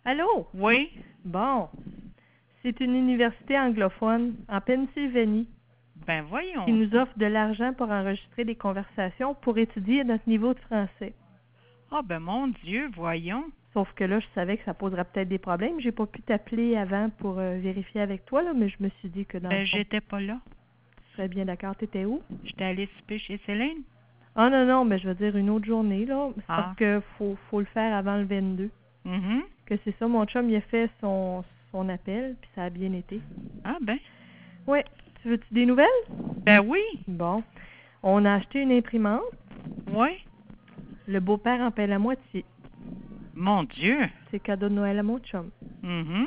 Allô? Oui? Bon. C'est une université anglophone en Pennsylvanie Ben voyons. qui nous offre de l'argent pour enregistrer des conversations pour étudier notre niveau de français. Ah ben mon Dieu, voyons. Sauf que là, je savais que ça poserait peut-être des problèmes. J'ai pas pu t'appeler avant pour vérifier avec toi, là, mais je me suis dit que dans le Ben fond, j'étais pas là. tu serais bien d'accord. T'étais où? J'étais allée souper chez Céline. Ah non, mais je veux dire une autre journée, là. C'est Ah. parce que faut le faire avant le 22. Mhm. Que c'est ça, mon chum, il a fait son appel, puis ça a bien été. Ah ben. Oui. Tu veux-tu des nouvelles? Ben oui. Bon. On a acheté une imprimante. Oui. Le beau-père en paie la moitié. Mon Dieu. C'est cadeau de Noël à mon chum. Mhm.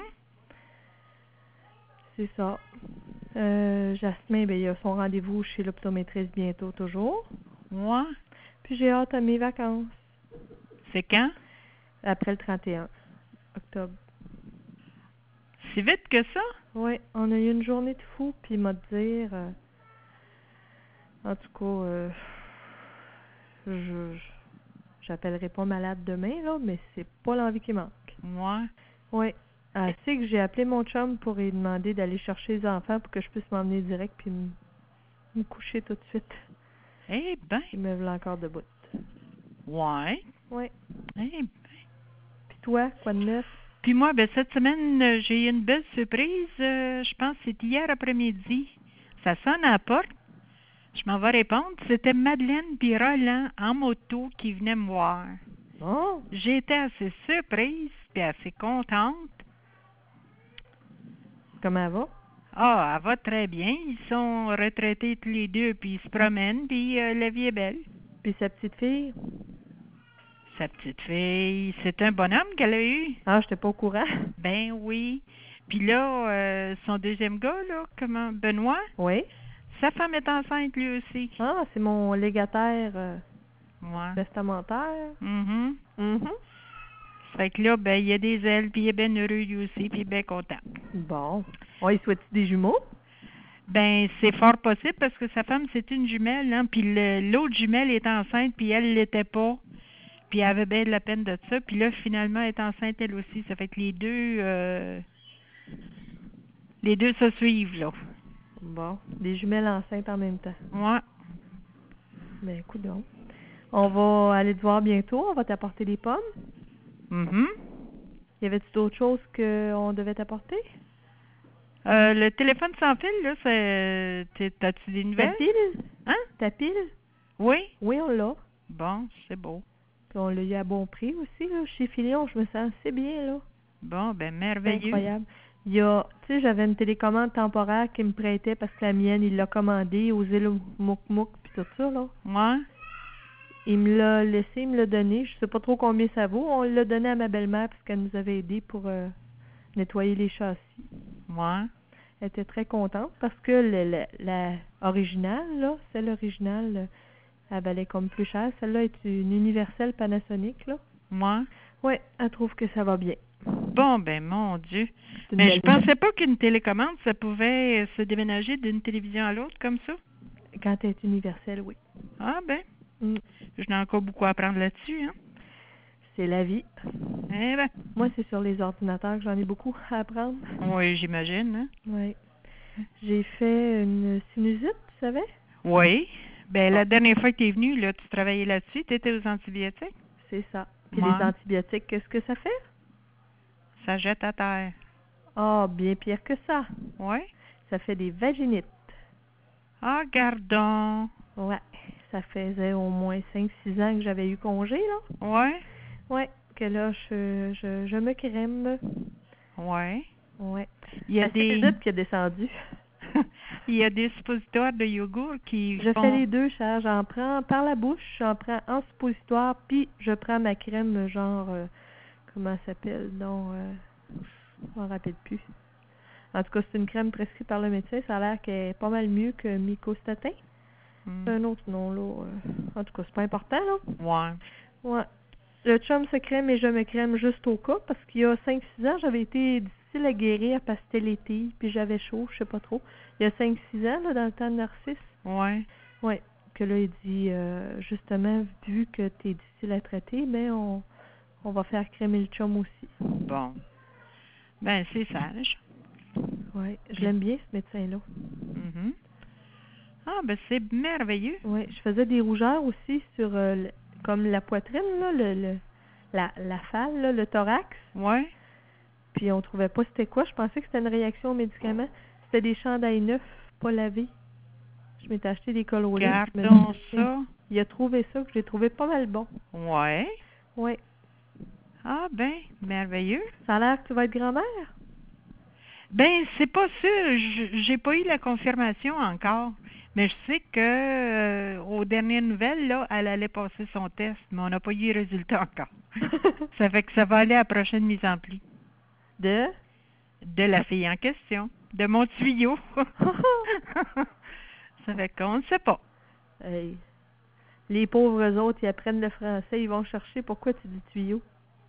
C'est ça. Jasmin, ben, il a son rendez-vous chez l'optométriste bientôt, toujours. Ouais. Puis j'ai hâte à mes vacances. C'est quand? Après le 31 octobre. Si vite que ça? Oui, on a eu une journée de fou, puis il m'a dit dire... en tout cas, j'appellerai pas malade demain, là, mais c'est pas l'envie qui manque. Ouais. Oui. Assez que j'ai appelé mon chum pour lui demander d'aller chercher les enfants pour que je puisse m'emmener direct puis me coucher tout de suite. Eh ben. Il me voulait encore debout. Ouais. Oui. Eh ben. Puis toi, quoi de neuf? Puis moi, ben cette semaine, j'ai eu une belle surprise. Je pense que c'était hier après-midi. Ça sonne à la porte. Je m'en vais répondre. C'était Madeleine puis Roland en moto qui venaient me voir. Oh! J'étais assez surprise puis assez contente. Comment elle va? Ah, elle va très bien. Ils sont retraités tous les deux puis ils se promènent puis la vie est belle. Puis sa petite fille? Sa petite fille, c'est un bonhomme qu'elle a eu. Ah, j'étais pas au courant. Ben oui. Puis là, son deuxième gars, là, comment, Benoît, Oui? sa femme est enceinte lui aussi. Ah, c'est mon légataire Ouais. testamentaire. Mhm. Mhm. Fait que là, ben, il y a des ailes, puis il est bien heureux lui aussi, puis il est bien content. Bon. On y souhaite des jumeaux? Ben, c'est fort possible parce que sa femme, c'est une jumelle, hein, puis l'autre jumelle est enceinte, puis elle l'était pas. Puis elle avait bien de la peine de ça. Puis là, finalement, elle est enceinte elle aussi. Ça fait que les deux se suivent, là. Bon. Des jumelles enceintes en même temps. Ouais. Ben, écoute donc. On va aller te voir bientôt. On va t'apporter des pommes. Mhm. Y avait-tu d'autres choses qu'on devait t'apporter? Le téléphone sans fil, là, t'as-tu des Ta nouvelles? pile? Hein? Ta pile? Oui? Oui, on l'a. Bon, c'est beau. Puis on l'a eu à bon prix aussi, là. Chez Filion, je me sens assez bien, là. Bon, ben, C'est merveilleux. incroyable. Il y a, tu sais, j'avais une télécommande temporaire qu'il me prêtait parce que la mienne, il l'a commandée aux îles Mouk puis tout ça, là. Ouais? Il me l'a laissé, il me l'a donné. Je sais pas trop combien ça vaut. On l'a donné à ma belle-mère parce qu'elle nous avait aidé pour nettoyer les châssis. Ouais? Elle était très contente parce que la originale, là, celle originale, elle valait comme plus cher. Celle-là est une universelle Panasonic, là. Ouais? Oui, elle trouve que ça va bien. Bon, ben, mon Dieu. C'est une Mais je belle pensais pas qu'une télécommande, ça pouvait se déménager d'une télévision à l'autre comme ça. Quand elle est universelle, oui. Ah, ben, Mm. j'en ai encore beaucoup à apprendre là-dessus, hein. C'est la vie. Eh ben, Moi, c'est sur les ordinateurs que j'en ai beaucoup à apprendre. oui, j'imagine, hein. Oui. J'ai fait une sinusite, tu savais? Oui. Ben, Bon, la dernière fois que tu es venu, là, tu travaillais là-dessus, tu étais aux antibiotiques. c'est ça. Puis les Ouais. antibiotiques, qu'est-ce que ça fait? Ça jette à terre. Ah, bien pire que ça. Oui. Ça fait des vaginites. Ah, gardons. Ouais. Ça faisait au moins 5-6 ans que j'avais eu congé, là. Ouais. Ouais. Que là, je me crème. Ouais. Ouais. Il y a La des sinusite qui est descendue. il y a des suppositoires de yogourt qui Je fais font. les deux, Charles. J'en prends par la bouche, j'en prends en suppositoire, puis je prends ma crème genre, comment elle s'appelle? Non, je m'en rappelle plus. En tout cas, c'est une crème prescrite par le médecin. Ça a l'air qu'elle est pas mal mieux que Mycostatin. C'est un autre nom, là. En tout cas, c'est pas important, là. Ouais. Ouais. Le chum se crème et je me crème juste au cas, parce qu'il y a 5-6 ans, j'avais été difficile à guérir parce que c'était l'été, puis j'avais chaud, je sais pas trop. Il y a 5-6 ans, là, dans le temps de Narcisse. Ouais. Oui, que là, il dit, justement, vu que tu es difficile à traiter, ben On va faire crémer le chum aussi. Bon. Ben, c'est sage. Oui, je l'aime bien, ce médecin-là. Mhm. Ah, ben, c'est merveilleux. Oui, je faisais des rougeurs aussi sur comme la poitrine, là, la falle, là, le thorax. Ouais. Puis on trouvait pas c'était quoi. Je pensais que c'était une réaction aux médicaments. C'était des chandails neufs, pas lavés. Je m'étais acheté des cols roulés. Gardons ça. Il a trouvé ça, que j'ai trouvé pas mal bon. Ouais. Oui. Ah, ben, merveilleux. Ça a l'air que tu vas être grand-mère? Ben, c'est pas sûr. J'ai pas eu la confirmation encore. Mais je sais que aux dernières nouvelles, là, elle allait passer son test, mais on n'a pas eu le résultat encore. Ça fait que ça va aller à la prochaine mise en pli. De? De la fille en question. De mon tuyau. Ça fait qu'on ne sait pas. Hey. Les pauvres autres, ils apprennent le français, ils vont chercher pourquoi tu dis tuyau.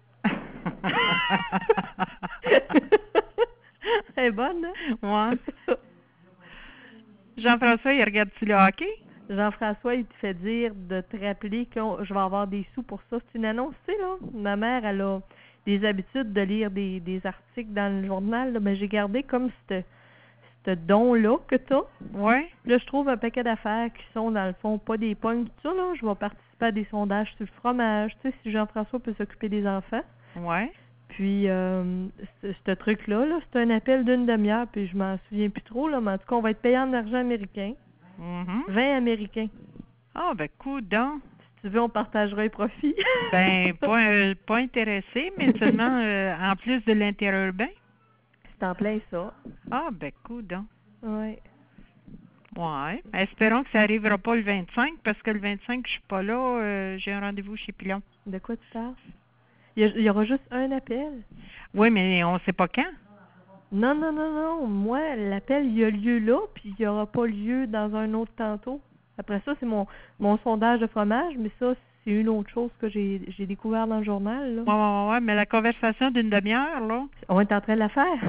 Elle est bonne, hein? Ouais. Jean-François, il regarde-tu le hockey? Jean-François, il te fait dire de te rappeler que je vais avoir des sous pour ça. C'est une annonce, tu sais, là. Ma mère, elle a des habitudes de lire des articles dans le journal, là. Mais j'ai gardé comme ce don-là que tu as. Ouais. Là, je trouve un paquet d'affaires qui sont, dans le fond, pas des pognes, tout ça, là. Je vais participer à des sondages sur le fromage, tu sais, si Jean-François peut s'occuper des enfants. Ouais. Puis, ce truc-là, là, c'est un appel d'une demi-heure, puis je m'en souviens plus trop, là, mais en tout cas, on va être payé en argent américain. 20 américains. Ah, ben, coudonc. Si tu veux, on partagera les profits. Ben, pas intéressé, mais seulement en plus de l'interurbain. C'est en plein ça. Ah, ben, coudonc. Oui. Ouais. Espérons que ça n'arrivera pas le 25, parce que le 25, je suis pas là. J'ai un rendez-vous chez Pilon. De quoi tu parles? Il y aura juste un appel. Oui, mais on sait pas quand. Non, non, non, non. Moi, l'appel, il a lieu là, puis il n'y aura pas lieu dans un autre tantôt. Après ça, c'est mon sondage de fromage, mais ça, c'est une autre chose que j'ai découvert dans le journal, là. Ouais, mais la conversation d'une demi-heure, là. On est en train de la faire.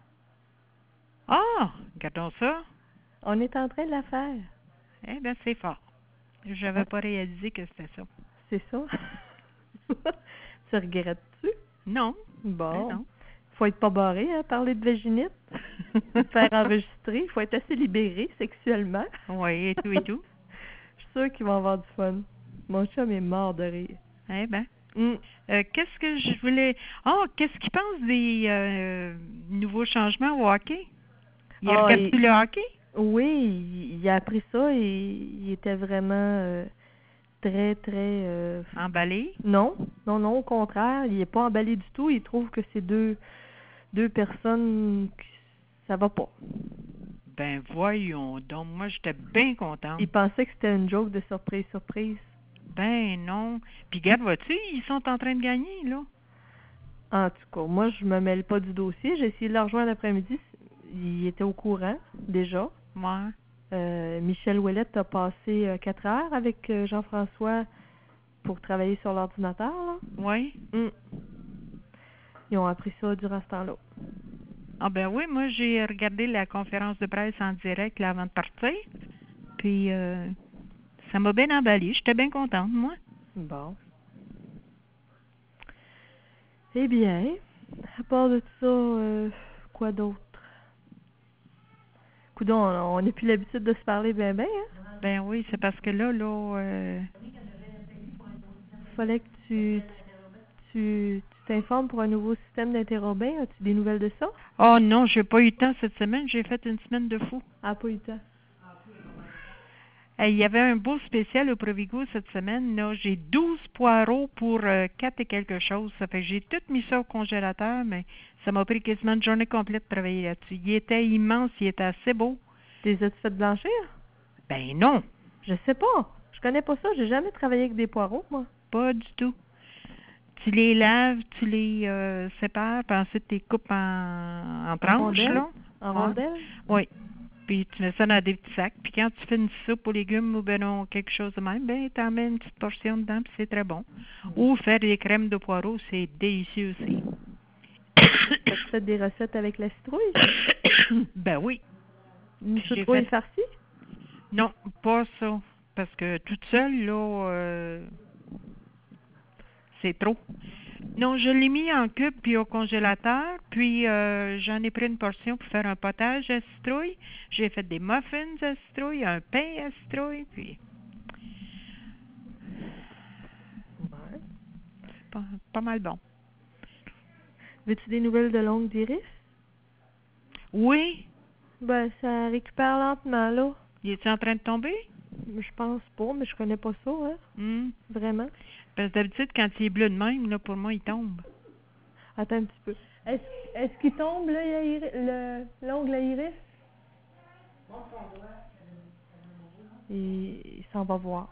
Ah, regardons ça. On est en train de la faire. Eh bien, c'est fort. J'avais pas réalisé que c'était ça. C'est ça. Tu regrettes-tu? Non. Bon. Ben non. Faut être pas barré, hein, parler de vaginite. Se faire enregistrer. Il faut être assez libéré sexuellement. Oui, et tout et tout. Je suis sûre qu'ils vont avoir du fun. Mon chum est mort de rire. Eh bien. Qu'est-ce que je voulais... Oh, qu'est-ce qu'il pense des nouveaux changements au hockey? Il regarde-tu le hockey? Oui, il a appris ça et il était vraiment très, très... Emballé? Non, au contraire. Il n'est pas emballé du tout. Il trouve que c'est deux personnes qui ça va pas. Ben voyons donc, moi j'étais bien contente. Il pensait que c'était une joke de surprise. Ben non. Puis regarde, vois-tu, ils sont en train de gagner, là. En tout cas, moi, je me mêle pas du dossier. J'ai essayé de le rejoindre l'après-midi. Il était au courant, déjà. Ouais. Michel Ouellette a passé 4 heures avec Jean-François pour travailler sur l'ordinateur, là. Oui. Ils ont appris ça durant ce temps-là. Ah ben oui, moi j'ai regardé la conférence de presse en direct là, avant de partir. Puis ça m'a bien emballé. J'étais bien contente, moi. Bon. Eh bien, à part de ça, quoi d'autre? Coudon, on n'a plus l'habitude de se parler bien, hein? Ben oui, c'est parce que là, fallait que tu t'informes pour un nouveau système d'interurbain. As-tu des nouvelles de ça? Oh non, j'ai pas eu le temps cette semaine. J'ai fait une semaine de fou. Ah, pas eu le temps. Il y avait un beau spécial au Provigo cette semaine. Là, j'ai 12 poireaux pour 4 et quelque chose. Ça fait que j'ai tout mis ça au congélateur, mais ça m'a pris quasiment une journée complète de travailler là-dessus. Il était immense, il était assez beau. Tu les as-tu fait blanchir? Ben non. Je sais pas. Je connais pas ça. J'ai jamais travaillé avec des poireaux, moi. Pas du tout. Tu les laves, tu les sépares, puis ensuite tu les coupes en tranches, là. En rondelles? Oui. Puis tu mets ça dans des petits sacs. Puis quand tu fais une soupe aux légumes ou ben non, quelque chose de même, ben tu en mets une petite portion dedans, puis c'est très bon. Ou faire des crèmes de poireaux, c'est délicieux aussi. Tu fais des recettes avec la citrouille? Ben oui. Une citrouille farcie? Non, pas ça. Parce que toute seule, là, c'est trop. Non, je l'ai mis en cube puis au congélateur, puis j'en ai pris une portion pour faire un potage à citrouille. J'ai fait des muffins à citrouille, un pain à citrouille, puis Ouais. c'est pas mal bon. Veux-tu des nouvelles de l'ongle d'Iris? Oui, Ben, ça récupère lentement, là. il est en train de tomber? Je pense pas, mais je connais pas ça, hein. Hmm. Vraiment. Parce que d'habitude, quand il est bleu de même, là, pour moi, il tombe. Attends un petit peu. Est-ce qu'il tombe, là, l'ongle à Iris? Il s'en va voir.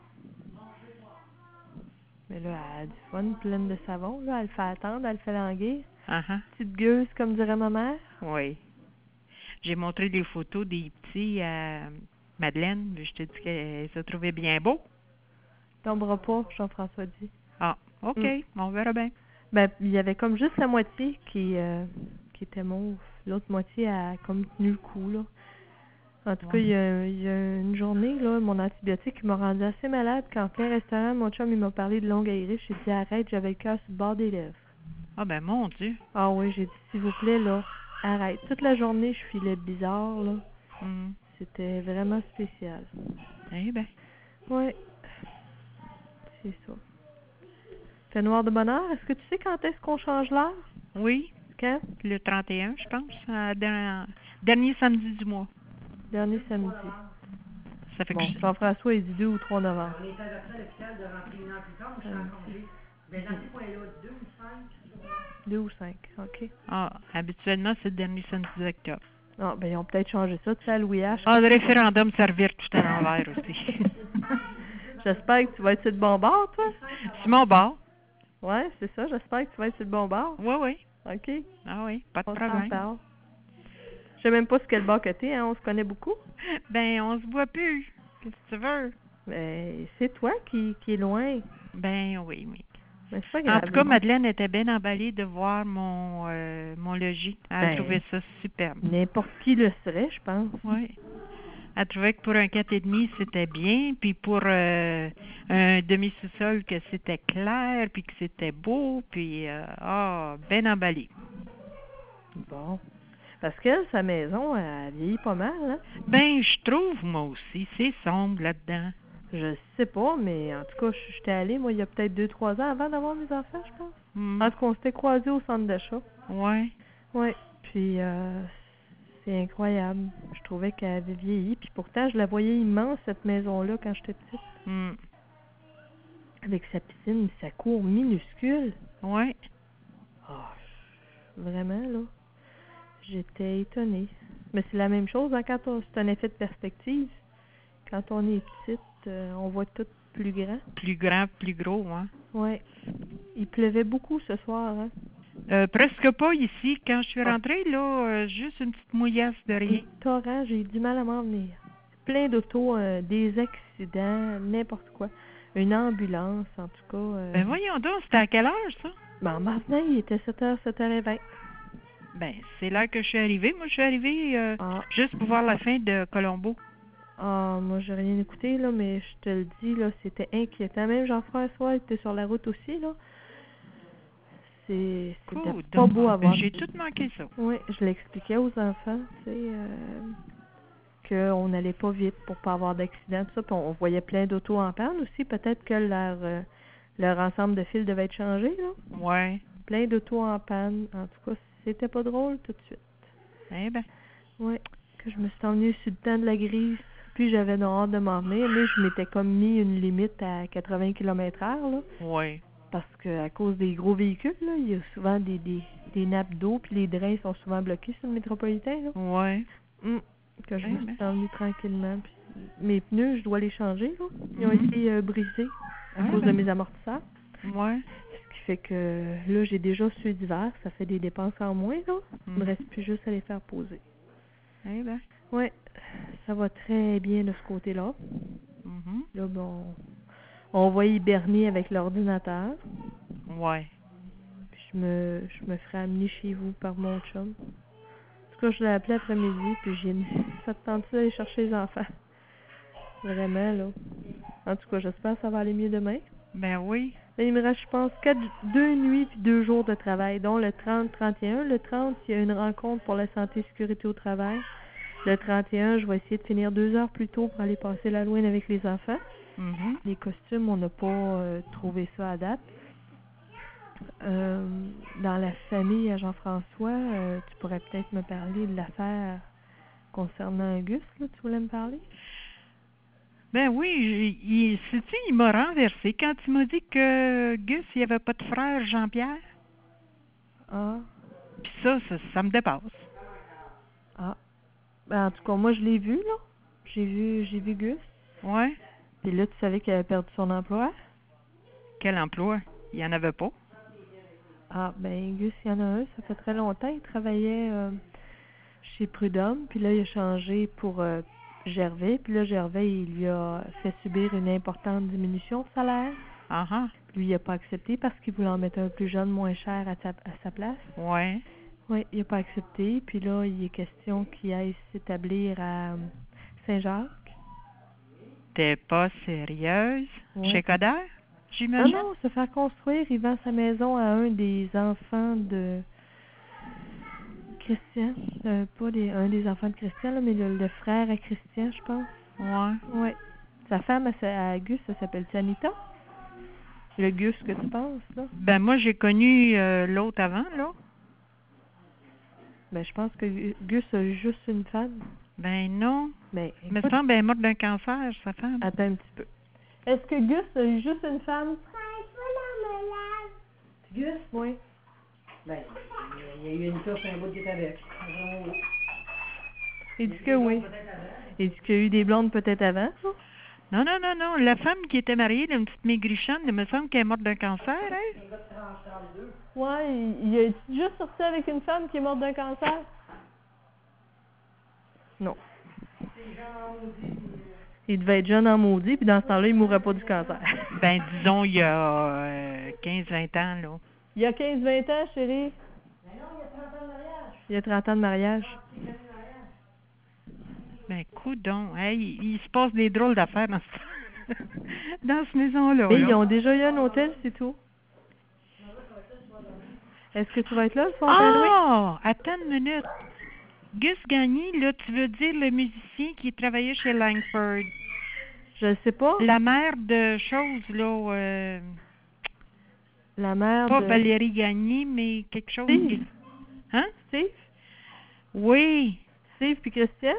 Mais là, elle a du fun, pleine de savon, là. Elle fait attendre, elle fait languir. Ah ah. Petite gueuse, comme dirait ma mère. Oui. J'ai montré des photos des petits à Madeleine. Je te dis qu'elle se trouvait bien beau. Tombera pas, Jean-François dit. Ah, OK. On verra bien. Ben, il y avait comme juste la moitié qui était mauve. L'autre moitié a comme tenu le coup, là. En tout cas, il y a une journée, là, mon antibiotique m'a rendu assez malade. Quand en plein restaurant, mon chum, il m'a parlé de l'ongle à Iris. J'ai dit arrête, j'avais le cœur sur le bord des lèvres. Ah ben mon Dieu. Ah oui, j'ai dit s'il vous plaît, là, arrête. Toute la journée, je filais bizarre, là. Hmm. C'était vraiment spécial. Eh ben. Oui, c'est ça. Fait noir de bonheur. Est-ce que tu sais quand est-ce qu'on change l'heure? Oui, Quand? le 31, je pense. Dernier samedi du mois. Dernier samedi. Ça fait Bon, que Jean-François, il dit 2 ou 3 novembre. On est adapté à l'hôpital de rentrer 1 an plus tard, mais je suis en congé. Ben, dans ce coin-là, 2 ou 5. 2 ou 5, OK. Ah, habituellement, c'est le dernier samedi d'octobre. Ah, ben, ils ont peut-être changé ça, tu sais, à Louis H. Ah, le référendum servir tout à l'envers aussi. J'espère que tu vas être sur le bon bord, toi. C'est mon bord. Ouais, c'est ça, j'espère que tu vas être sur le bon bord. Oui, oui. OK, Ah oui, pas de on s'en problème. parle. Je sais même pas ce quel bord que t'es, hein, on se connaît beaucoup. Ben, on se voit plus. Qu'est-ce que tu veux? Mais c'est toi qui est loin. Ben oui, oui. Mais c'est pas En grave. tout cas, Madeleine était bien emballée de voir mon logis. Elle Ben, trouvait ça superbe. N'importe qui le serait, je pense. Oui. Elle trouvait que pour un 4,5, c'était bien, puis pour un demi-sous-sol, que c'était clair, puis que c'était beau, puis bien emballée. Bon. Parce qu'elle, sa maison, elle vieillit pas mal, hein? Ben, je trouve, moi aussi, c'est sombre là-dedans. Je sais pas, mais en tout cas, j'étais allée, moi, il y a peut-être 2-3 ans avant d'avoir mes enfants, je pense. Hmm. En tout cas, on s'était croisés au centre d'achat. Ouais. Oui. Puis, c'est incroyable. Je trouvais qu'elle avait vieilli. Puis pourtant, je la voyais immense, cette maison-là, quand j'étais petite. Hmm. Avec sa piscine, sa cour minuscule. Ouais. Ah, vraiment, là. J'étais étonnée. Mais c'est la même chose, hein, c'est un effet de perspective. Quand on est petite, on voit tout plus grand. Plus grand, plus gros, hein. Oui. Il pleuvait beaucoup ce soir, hein. Presque pas ici. Quand je suis rentrée, là, juste une petite mouillasse de rien. Un torrent, j'ai eu du mal à m'en venir. Plein d'autos, des accidents, n'importe quoi. Une ambulance, en tout cas. Ben voyons donc, c'était à quelle heure, ça? Ben, maintenant, il était 7h, 7h20. Ben, c'est là que je suis arrivée. Moi, je suis arrivée Ah. juste pour voir la fin de Colombo. Ah, moi, j'ai rien écouté, là, mais je te le dis, là, c'était inquiétant. Même Jean-François était sur la route aussi, là. C'était pas beau à voir. J'ai tout manqué ça. Oui, je l'expliquais aux enfants, tu sais, qu'on n'allait pas vite pour pas avoir d'accident, tout ça. Puis on voyait plein d'autos en panne aussi. Peut-être que leur ensemble de fils devait être changé, là. Ouais. Plein d'autos en panne. En tout cas, c'était pas drôle tout de suite. Eh ben. Oui, que je me suis emmenée sur le temps de la grise. Puis j'avais hâte de m'en venir, mais je m'étais comme mis une limite à 80 km/h, là. Oui. Parce qu'à cause des gros véhicules, là, il y a souvent des nappes d'eau, puis les drains sont souvent bloqués sur le métropolitain, là. Oui. Que je me suis emmenée tranquillement. Puis mes pneus, je dois les changer, là. Ils ont été brisés à cause de mes amortisseurs. Oui. Ce qui fait que là, j'ai déjà ceux d'hiver, ça fait des dépenses en moins, là. Il me reste plus juste à les faire poser. Eh ben. Oui, ça va très bien de ce côté-là. Mm-hmm. Là, bon, on va hiberner avec l'ordinateur. Ouais. Puis je me ferai amener chez vous par mon chum. En tout cas, je l'ai appelé après-midi, puis j'ai dit, ça te tente d'aller chercher les enfants? Vraiment, là. En tout cas, j'espère que ça va aller mieux demain. Ben oui. Il me reste, je pense, 2 nuits puis 2 jours de travail, dont le 30-31. Le 30, il y a une rencontre pour la santé et sécurité au travail. Le 31, je vais essayer de finir 2 heures plus tôt pour aller passer l'Halloween avec les enfants. Mhm. Les costumes, on n'a pas trouvé ça à date. Dans la famille à Jean-François, tu pourrais peut-être me parler de l'affaire concernant Auguste, là, tu voulais me parler? Ben oui, sais-tu, il m'a renversé quand il m'a dit que Gus, il n'y avait pas de frère Jean-Pierre. Ah, Puis ça me dépasse. ah. Ben, en tout cas, moi, je l'ai vu, là. J'ai vu Gus. Ouais. Puis là, tu savais qu'il avait perdu son emploi? Quel emploi? Il n'y en avait pas. Ah, ben, Gus, il y en a un. Ça fait très longtemps. Il travaillait chez Prud'homme. Puis là, il a changé pour Gervais. Puis là, Gervais, il lui a fait subir une importante diminution de salaire. Ah ah. Lui, il n'a pas accepté parce qu'il voulait en mettre un plus jeune, moins cher à sa place. Ouais. Oui, il n'a pas accepté. Puis là, il est question qu'il aille s'établir à Saint-Jacques. T'es pas sérieuse? Ouais. Chez Coder, Non, j'imagine? non, se faire construire. Il vend sa maison à un des enfants de Christian. Pas un des enfants de Christian, là, mais le frère à Christian, je pense. Ouais. Oui. Sa femme à Gus, ça s'appelle Anita? Le Gus que tu penses, là? Ben moi, j'ai connu l'autre avant, là. Ben, je pense que Gus a juste une femme. Ben non. Ben, Il me écoute, semble qu'elle est morte d'un cancer, sa femme. attends un petit peu. Est-ce que Gus a eu juste une femme? Gus? Oui. Ben, il y a eu une touffe, un bout qui est avec. Il dit que oui. Il dit qu'il y a eu des blondes peut-être avant, ça? Non, non, non, non. La femme qui était mariée, une petite maigrichonne, il me semble qu'elle est morte d'un cancer, hein? Ouais, il a juste sorti avec une femme qui est morte d'un cancer? Non. Il devait être jeune en maudit, puis dans ce temps-là, il mourrait pas du cancer. Ben, disons, il y a 15-20 ans, là. Il y a 15-20 ans, chérie. Il y a 30 ans de mariage. Ben, coudonc. Hey, il se passe des drôles d'affaires dans dans cette maison-là. Mais là. ils ont déjà eu un hôtel, c'est tout. Est-ce que tu vas être là le soir d'Halloween? Ah! Attends une minute. Gus Gagné, là, tu veux dire le musicien qui travaillait chez Langford. Je sais pas. La mère de chose, là. La mère Pas de Valérie Gagné, mais quelque chose. Steve. Hein? Steve? Oui. Steve puis Christian?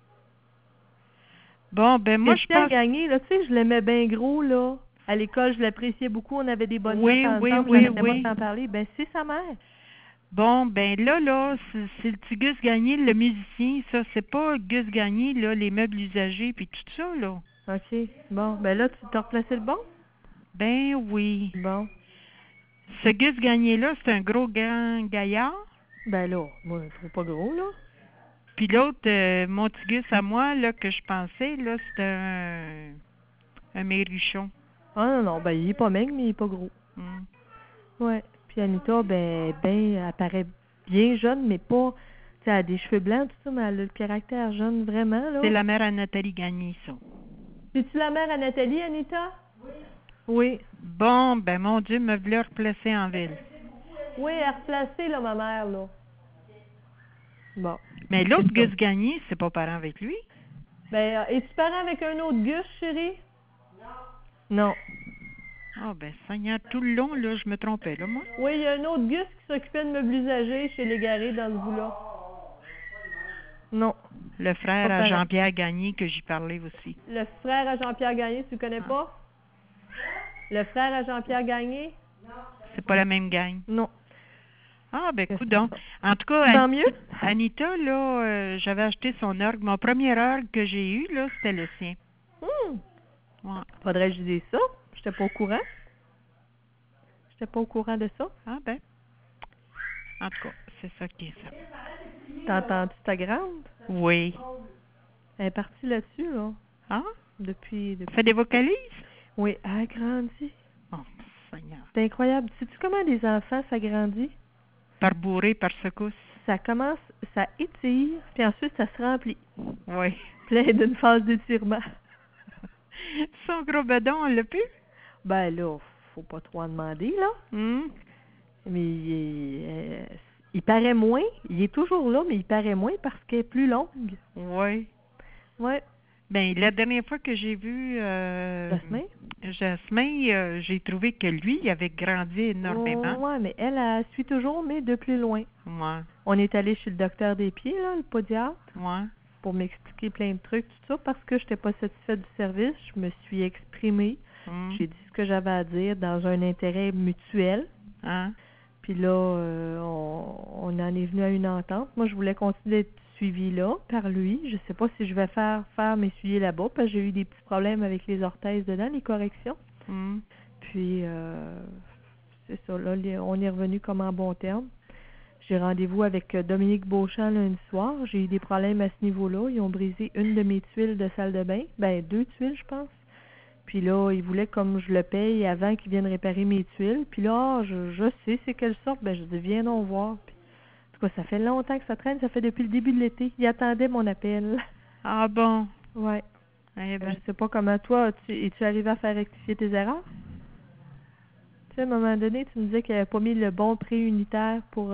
Bon, ben moi, je Christian pense... Gagné, là, tu sais, je l'aimais bien gros, là. À l'école, je l'appréciais beaucoup. On avait des bonnes Oui, notes oui, ensemble. oui, J'arrêtais oui. pas de t'en parler. Ben, c'est sa mère. Bon, ben là, c'est le petit Gus Gagné, le musicien, ça, c'est pas Gus Gagné, là, les meubles usagés puis tout ça, là. OK. Bon, ben là, tu t'as replacé le bon? Ben oui. Bon. Ce Gus Gagné-là, c'est un gros grand gaillard. Ben là, moi, je trouve pas gros, là. Puis l'autre, mon petit Gus à moi, là, que je pensais, là, c'était un maigrichon. Ah non, non, ben il est pas maigre, mais il est pas gros. Hmm. Ouais. Puis Anita, ben, elle paraît bien jeune, mais pas... Tu sais, elle a des cheveux blancs, tout ça, mais elle a le caractère jeune, vraiment, là. C'est la mère à Nathalie Gagné, ça. C'est-tu la mère à Nathalie, Anita? Oui. Bon, ben mon Dieu, me voilà replacée en ville. Oui, elle est replacée, là, ma mère, là. Bon. Mais l'autre C'est ça. Gus Gagné, c'est pas parent avec lui? Ben, es-tu parent avec un autre Gus, chérie? Non. Ah, ben, Seigneur, tout le long, là, je me trompais, là, moi. Oui, il y a un autre Gus qui s'occupait de meubles usagés chez Les Garés dans ce bout-là. Non. Le frère Pas à parent. Jean-Pierre Gagné, que j'y parlais aussi. Le frère à Jean-Pierre Gagné, tu le connais pas? Le frère à Jean-Pierre Gagné? C'est pas la même gang. Non. Ah, ben, Qu'est-ce coudonc. que En tout cas, Tant mieux? Anita, là, j'avais acheté son orgue. Mon premier orgue que j'ai eu, là, c'était le sien. Ouais. Faudrait que je dise ça. J'étais pas au courant. J'étais pas au courant de ça. Ah, ben. En tout cas, c'est ça qui est ça. T'entends-tu ta grande? Oui. Elle est partie là-dessus, là. Ah? Depuis... Fait des vocalises? Oui, elle a grandi. Oh, Seigneur. C'est incroyable. Sais-tu comment les enfants s'agrandissent? Par bourré, par secousse. Ça commence, ça étire, puis ensuite ça se remplit. Oui. Plein d'une phase d'étirement. Son gros bedon, on l'a pu? Ben là, faut pas trop en demander, là. Hum? Mais il paraît moins. Il est toujours là, mais il paraît moins parce qu'elle est plus longue. Oui. Ouais. Ben, la dernière fois que j'ai vu Jasmin? Jasmin, j'ai trouvé que lui, il avait grandi énormément. Ouais, mais elle suit toujours, mais de plus loin. Ouais. On est allé chez le docteur des pieds, là, le podiatre, Ouais. pour m'expliquer plein de trucs, tout ça, parce que je n'étais pas satisfaite du service. Je me suis exprimée. Hum. J'ai dit ce que j'avais à dire dans un intérêt mutuel. Hein? Puis là, on en est venu à une entente. Moi, je voulais continuer d'être suivie là par lui. Je sais pas si je vais faire m'essuyer là-bas, parce que j'ai eu des petits problèmes avec les orthèses dedans, les corrections. Hum. Puis, c'est ça, là, on est revenu comme en bon terme. J'ai rendez-vous avec Dominique Beauchamp lundi soir. J'ai eu des problèmes à ce niveau-là. Ils ont brisé une de mes tuiles de salle de bain. Ben, 2 tuiles, je pense. Puis là, ils voulaient comme je le paye avant qu'ils viennent réparer mes tuiles. Puis là, je sais c'est quelle sorte. Ben, je dis, viens donc voir. Puis, en tout cas, ça fait longtemps que ça traîne. Ça fait depuis le début de l'été. Ils attendaient mon appel. Ah bon? Ouais. Eh ben. Je sais pas comment toi, es-tu arrivé à faire rectifier tes erreurs? Tu sais, à un moment donné, tu me disais qu'il n'avait pas mis le bon prix unitaire pour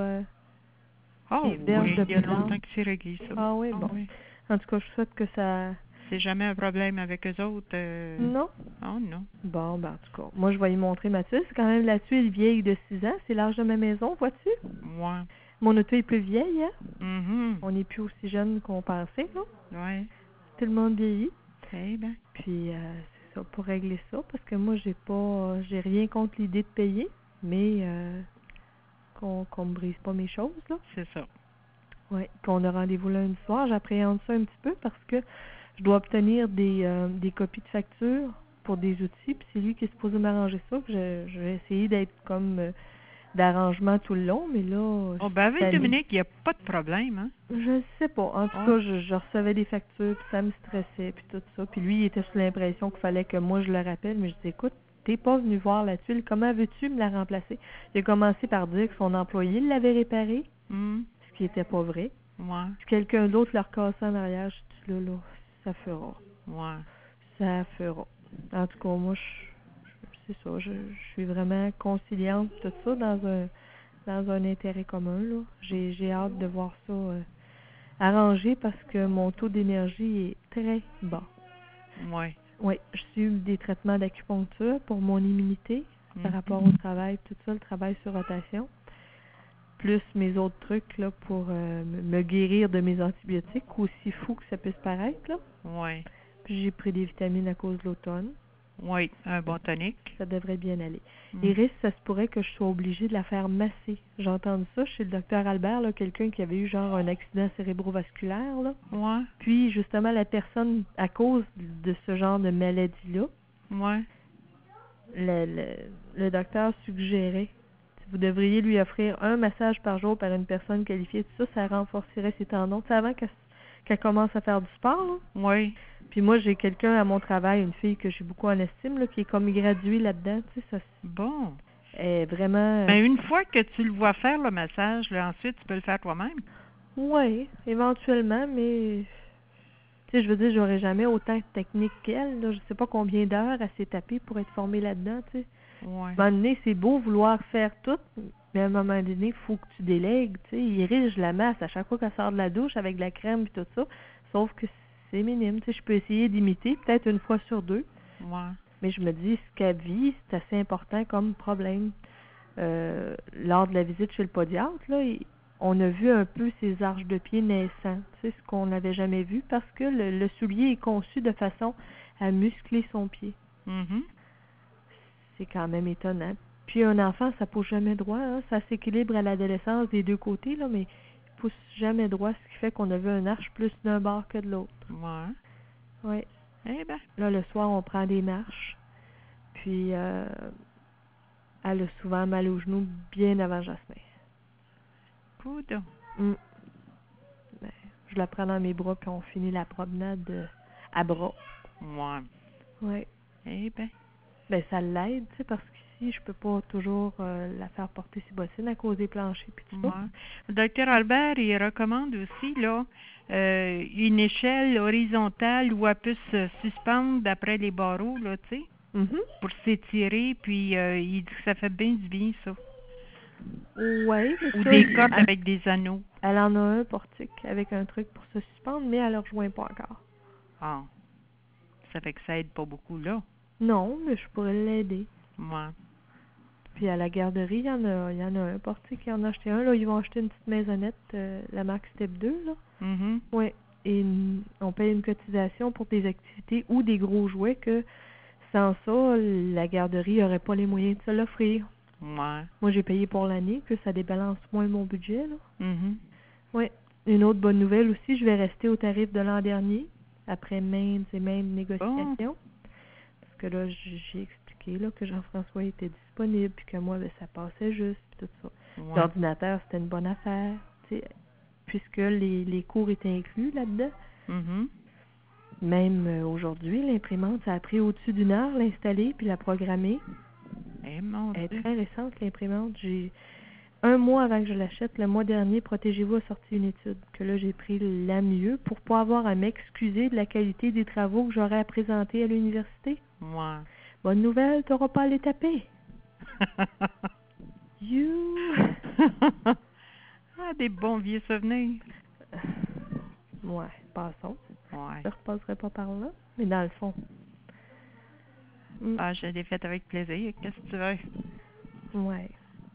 Oh les verges oui, de il y a plante. longtemps que c'est réglé, ça. Ah oui, bon. Oui. En tout cas, je souhaite que ça... C'est jamais un problème avec eux autres. Non? Oh non. Bon, ben en tout cas, moi, je vais y montrer ma tuile. C'est quand même la tuile vieille de 6 ans. C'est l'âge de ma maison, vois-tu? Ouais. Mon auto est plus vieille, hein? Mhm. On n'est plus aussi jeune qu'on pensait, là. Ouais. Tout le monde vieillit. Eh ben. Puis, c'est ça, pour régler ça, parce que moi, j'ai rien contre l'idée de payer, mais qu'on me brise pas mes choses, là. C'est ça. Oui, puis on a rendez-vous lundi soir. J'appréhende ça un petit peu parce que je dois obtenir des copies de factures pour des outils, puis c'est lui qui est supposé m'arranger ça. Puis je vais essayer d'être comme d'arrangement tout le long, mais là... Oh, ben avec cette année- Dominique, il n'y a pas de problème, hein? Je sais pas. En tout cas, je recevais des factures, puis ça me stressait, puis tout ça. Puis lui, il était sous l'impression qu'il fallait que moi, je le rappelle, mais je dis, écoute, t'es pas venu voir la tuile, comment veux-tu me la remplacer? Il a commencé par dire que son employé l'avait réparée, Hum. ce qui était pas vrai. Ouais. Puis quelqu'un d'autre le recassait en arrière, je dis, là, ça fera. Ouais. Ça fera. En tout cas, moi, c'est ça, je suis vraiment conciliante, tout ça, dans un intérêt commun, là. J'ai hâte de voir ça arrangé parce que mon taux d'énergie est très bas. Ouais. Oui, je suis des traitements d'acupuncture pour mon immunité par Mhm. rapport au travail, tout ça, le travail sur rotation. Plus mes autres trucs là pour me guérir de mes antibiotiques, aussi fou que ça puisse paraître, là. Ouais. Puis j'ai pris des vitamines à cause de l'automne. Oui, un bon tonique. Ça devrait bien aller. Mm. Les risques, ça se pourrait que je sois obligée de la faire masser. J'ai entendu ça chez le docteur Albert, là, quelqu'un qui avait eu genre un accident cérébrovasculaire, là. Ouais. Puis justement, la personne, à cause de ce genre de maladie-là, Ouais. le docteur suggérait vous devriez lui offrir un massage par jour par une personne qualifiée. Tout ça, ça renforcerait ses tendons. C'est avant qu'elle commence à faire du sport, là. Oui. Puis moi, j'ai quelqu'un à mon travail, une fille que j'ai beaucoup en estime, là, qui est comme graduée là-dedans. Tu sais, ça Bon. est vraiment... Ben, une fois que tu le vois faire, le massage, là, ensuite, tu peux le faire toi-même. Oui, éventuellement, mais... Tu sais, je veux dire, j'aurais jamais autant de technique qu'elle, là. Je sais pas combien d'heures elle s'est tapée pour être formée là-dedans, tu sais. Ouais. À un moment donné, c'est beau vouloir faire tout, mais à un moment donné, il faut que tu délègues, tu sais. Iris, je la masse à chaque fois qu'elle sort de la douche avec de la crème et tout ça, sauf que c'est minime, tu sais. Je peux essayer d'imiter, peut-être une fois sur 2, Ouais. mais je me dis, ce qu'elle vit, c'est assez important comme problème. Lors de la visite chez le podiatre, là, on a vu un peu ses arches de pied naissants, tu sais, ce qu'on n'avait jamais vu, parce que le soulier est conçu de façon à muscler son pied. Mhm. C'est quand même étonnant. Puis un enfant, ça pousse jamais droit, hein. Ça s'équilibre à l'adolescence des deux côtés, là, mais il pousse jamais droit, ce qui fait qu'on a vu un arche plus d'un bord que de l'autre. Ouais. Oui. Eh ben. Là, le soir, on prend des marches. Puis, elle a souvent mal aux genoux bien avant Jasmin. Coudon. Ben, je la prends dans mes bras, puis on finit la promenade à bras. Ouais. Oui. Eh ben. Ben, ça l'aide, tu sais, parce qu'ici, je peux pas toujours la faire porter ses bottines à cause des planchers, puis tout ça. Ouais. Le docteur Albert, il recommande aussi, là, une échelle horizontale où elle peut se suspendre d'après les barreaux, là, tu sais. Mhm. pour s'étirer, puis il dit que ça fait bien du bien, ça. Ouais, mais Ou ça, des cordes avec des anneaux. elle en a un portique avec un truc pour se suspendre, mais elle ne rejoint pas encore. Ah, ça fait que ça aide pas beaucoup, là. Non, mais je pourrais l'aider. Moi. Puis à la garderie, il y en a un portique qui en a acheté un. Là, ils vont acheter une petite maisonnette, la marque Step 2, là. Mhm. Oui. Et on paye une cotisation pour des activités ou des gros jouets que sans ça, la garderie n'aurait pas les moyens de se l'offrir. Ouais. Moi, j'ai payé pour l'année, que ça débalance moins mon budget, là. Mhm. Oui. Une autre bonne nouvelle aussi, je vais rester au tarif de l'an dernier, après maintes et maintes négociations. Parce que là, j'ai expliqué là, que Jean-François était disponible, puis que moi, ben, ça passait juste, puis tout ça. Ouais. L'ordinateur, c'était une bonne affaire, tu sais, puisque les cours étaient inclus là-dedans. Mhm. Même aujourd'hui, l'imprimante, ça a pris au-dessus d'une heure l'installer puis la programmer. Eh mon Elle est Dieu. très récente, l'imprimante. J'ai un mois avant que je l'achète, le mois dernier, Protégez-vous a sorti une étude que là, j'ai pris la mieux pour pas avoir à m'excuser de la qualité des travaux que j'aurais à présenter à l'université. Ouais. Bonne nouvelle, t'auras pas à les taper. You! Ah, des bons vieux souvenirs. Ouais, passons. Ouais. Je ne repasserai pas par là. Mais dans le fond. Ah, je l'ai fait avec plaisir. Qu'est-ce que tu veux? Ouais.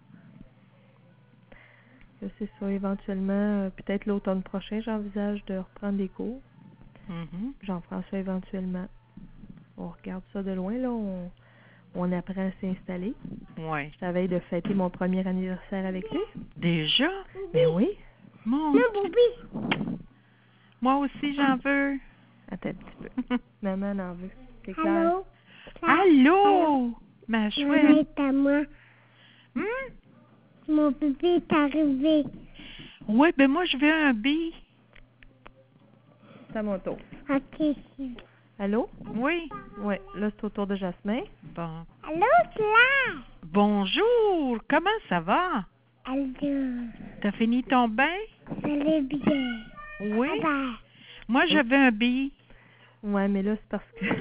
C'est ça, éventuellement, peut-être l'automne prochain, j'envisage de reprendre des cours. Mhm. Jean-François, éventuellement. On regarde ça de loin, là. On apprend à s'installer. Ouais. Je t'avais de fêter mon premier anniversaire avec lui. Déjà? Ben oui. Mon Dieu. Moi aussi, j'en veux. Attends un petit peu. Maman en veut. C'est clair. Allô? Ma chouette. C'est à moi. Hmm? Mon bébé est arrivé. Oui, ben moi, je veux un bi. C'est à mon tour. Ok. Allô? Oui. Oui, là, c'est au tour de Jasmin. Bon. Allô, Claire? Bonjour. Comment ça va? Allô. T'as fini ton bain? Ça va bien. Oui. Bye. Moi, je veux un bi. Ouais, mais là, c'est parce que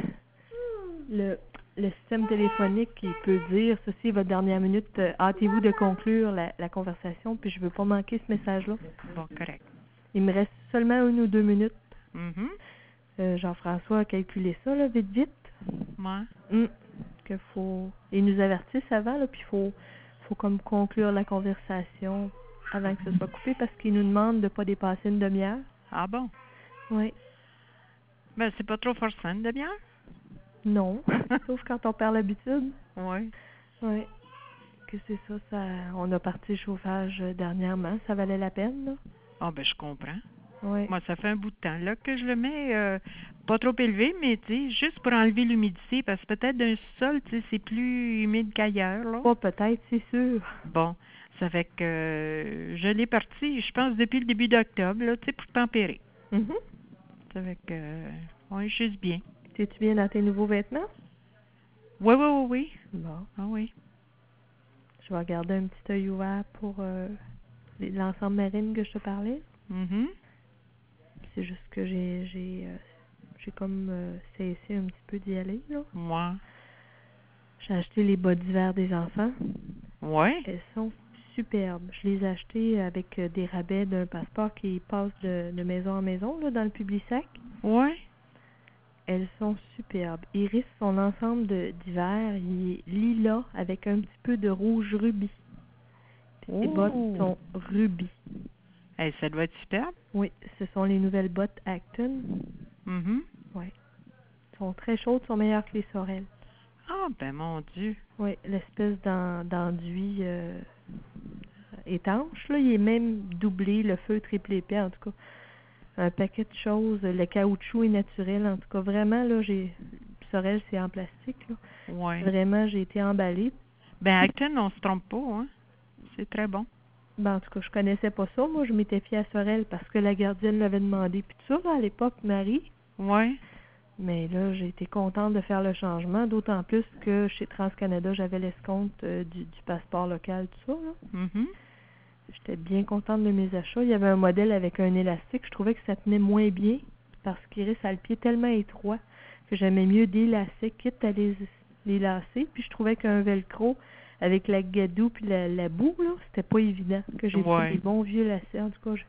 le système téléphonique, il peut dire ceci est votre dernière minute, hâtez-vous de conclure la conversation, puis je veux pas manquer ce message-là. Bon, correct. Il me reste seulement 1 ou 2 minutes. Mhm. Jean-François a calculé ça, là, vite, vite. Moi. Que faut... Il nous avertisse avant, là, puis faut comme conclure la conversation avant que ce soit coupé, parce qu'il nous demande de ne pas dépasser une demi-heure. Ah bon? Oui. Ben, c'est pas trop forçant, de bien? Non. Sauf quand on perd l'habitude. Oui. Oui. Que c'est ça, on a parti le chauffage dernièrement. Ça valait la peine, là. Ah, ben, je comprends. Oui. Moi, ça fait un bout de temps là que je le mets pas trop élevé, mais tu sais, juste pour enlever l'humidité, parce que peut-être d'un sol, tu sais, c'est plus humide qu'ailleurs, là. Pas peut-être, c'est sûr. Bon, ça fait que je l'ai parti, je pense, depuis le début d'octobre, là, tu sais, pour tempérer. Mhm. Ça fait que, oui, juste bien. T'es-tu bien dans tes nouveaux vêtements? Oui, oui, oui, oui. Bon. Ah oui. Je vais garder un petit œil ouvert pour l'ensemble marine que je te parlais. Mhm. C'est juste que j'ai comme cessé un petit peu d'y aller, là. Moi. J'ai acheté les bas d'hiver des enfants. Ouais. Elles sont superbes. Je les ai achetées avec des rabais d'un passeport qui passe de maison en maison, là, dans le Publisac. Ouais. Elles sont superbes. Iris, son ensemble d'hiver, il est lilas avec un petit peu de rouge rubis. Puis ses bottes sont rubis. Hey, ça doit être superbe. Oui, ce sont les nouvelles bottes Acton. Mhm. Oui. Elles sont très chaudes, sont meilleures que les Sorel. Ah, ben mon Dieu. Oui, l'espèce d'enduit étanche, là, il est même doublé, le feutre est triple épais, en tout cas. Un paquet de choses, le caoutchouc est naturel, en tout cas, vraiment, là, Sorel, c'est en plastique, là. Ouais. Vraiment, j'ai été emballée. Ben, Acton, on se trompe pas, hein. C'est très bon. Ben, en tout cas, je connaissais pas ça. Moi, je m'étais fiée à Sorel parce que la gardienne l'avait demandé. Puis tout ça, là, à l'époque, Marie. Ouais. Mais là, j'ai été contente de faire le changement, d'autant plus que chez TransCanada, j'avais l'escompte du passeport local, tout ça, là. Mhm. J'étais bien contente de mes achats. Il y avait un modèle avec un élastique. Je trouvais que ça tenait moins bien parce qu'Iris a le pied tellement étroit que j'aimais mieux des lacets, quitte à les les lacets. Puis je trouvais qu'un velcro avec la gadoue puis la boue, là, c'était pas évident. Que j'ai fait Ouais. des bons vieux lacets. En tout cas,